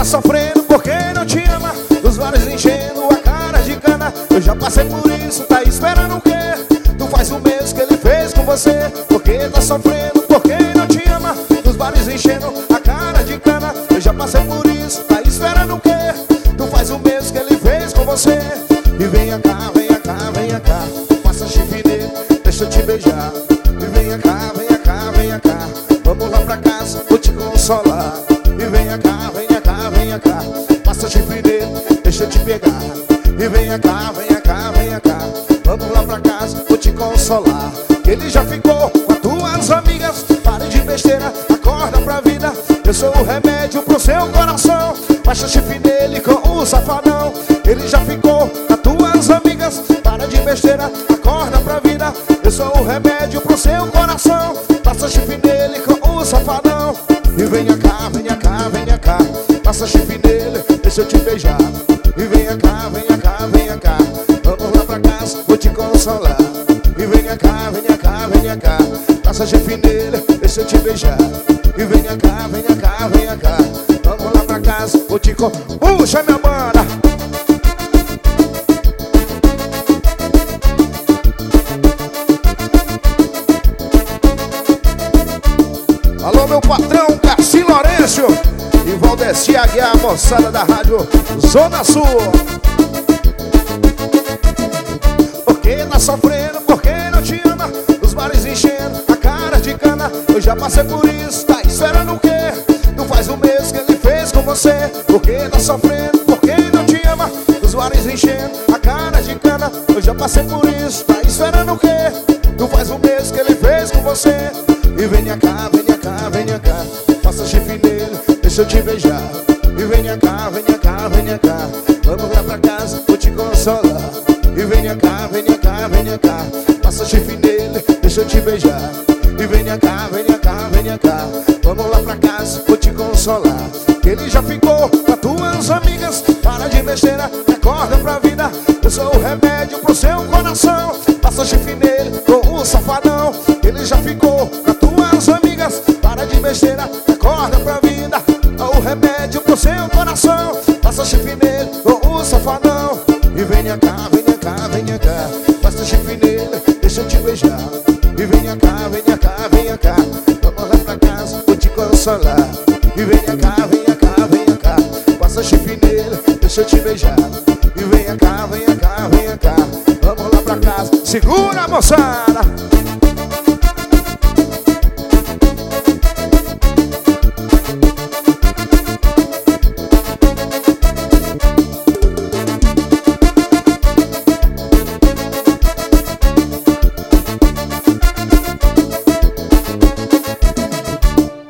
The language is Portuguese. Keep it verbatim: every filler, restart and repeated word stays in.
sofrendo porque não te ama, os vários enchendo a cara de cana. Eu já passei por isso, tá esperando o quê? Tu faz o mesmo que ele fez com você. Porque tá sofrendo porque não te ama, os vários enchendo a cara de cana. Eu já passei por isso, tá esperando o quê? Tu faz o mesmo que ele fez com você. E venha cá, venha cá, venha cá, passa chifre nele, deixa eu te beijar. E venha cá, venha cá, venha cá, vamos lá pra casa, vou te consolar. E venha cá, venha cá, venha cá, passa chifre nele, deixa eu te pegar. E venha cá, venha cá, venha cá, vamos lá pra casa, vou te consolar. Ele já ficou com as tuas amigas, pare de besteira, acorda pra vida. Eu sou o remédio pro seu coração, baixa chifre nele com o safadão. Ele já ficou com as tuas amigas, para de besteira, acorda pra vida. Eu sou o remédio pro seu coração, passa chifre nele com o safadão. E venha cá, venha cá, venha cá, passa chifre nele, deixa eu te beijar. E venha cá, venha cá, venha cá, vamos lá pra casa, vou te consolar. E venha cá, venha cá, venha cá, passa chifre nele, deixa eu te beijar. E venha cá, venha cá, venha cá, vamos lá pra casa, vou te consolar. Puxa minha banda! Alô, meu patrão, Cassi Lourenço e Valdeci Aguiar, moçada da rádio Zona Sul. Porque tá sofrendo, porque não te ama, os bares enchendo a cara de cana. Eu já passei por isso, tá esperando o quê? Tu faz o mesmo que ele fez com você. Porque tá sofrendo, porque não te ama, os bares enchendo a cara de cana. Eu já passei por isso, tá esperando o quê? Tu faz o mesmo que ele fez com você. E venha cá, venha cá, venha cá, passa chifre nele, deixa eu te beijar. E venha cá, venha cá, venha cá, vamos lá pra casa, vou te consolar. E venha cá, venha cá, venha cá, passa chifre nele, deixa eu te beijar. E venha cá, venha cá, venha cá, vamos lá pra casa, vou te consolar. Ele já ficou com as tuas amigas, para de besteira, acorda pra vida. Eu sou o remédio pro seu coração, passa chifre nele com o safadão. Ele já ficou com as tuas amigas, para de besteira, acorda pra vida. O remédio pro seu coração, passa chifre nele com o safadão. E venha cá, venha cá, venha cá, passa chifre nele, deixa eu te beijar. E venha cá, venha cá, venha cá, vamos lá pra casa, vou te consolar. E venha cá, venha cá, venha cá, passa chifre nele, deixa eu te beijar. E venha cá, venha cá, venha cá, vamos lá pra casa. Segura, moçada!